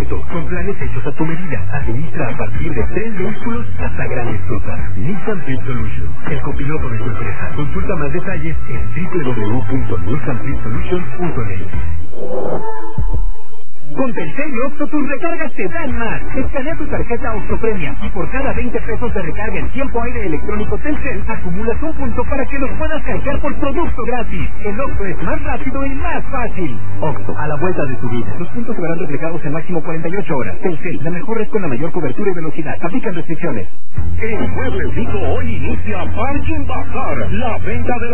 completo, con planes hechos a tu medida. Administra a partir de 3 vehículos hasta grandes flotas. Nissan Fleet Solutions, el copiloto de tu empresa. Consulta más detalles en www.nissanfleetsolutions.net. Con Telcel y Oxxo tus recargas te dan más. Escanea tu tarjeta Oxxo Premia y por cada 20 pesos de recarga en tiempo aire electrónico Telcel acumulas un punto para que los puedas canjear por producto gratis. El Oxxo es más rápido y más fácil. Oxxo, a la vuelta de tu vida. Los puntos se verán reflejados en máximo 48 horas. Telcel, la mejor red con la mayor cobertura y velocidad. Aplican restricciones. En Muebles Rico hoy inicia Parking Bazar, la venta de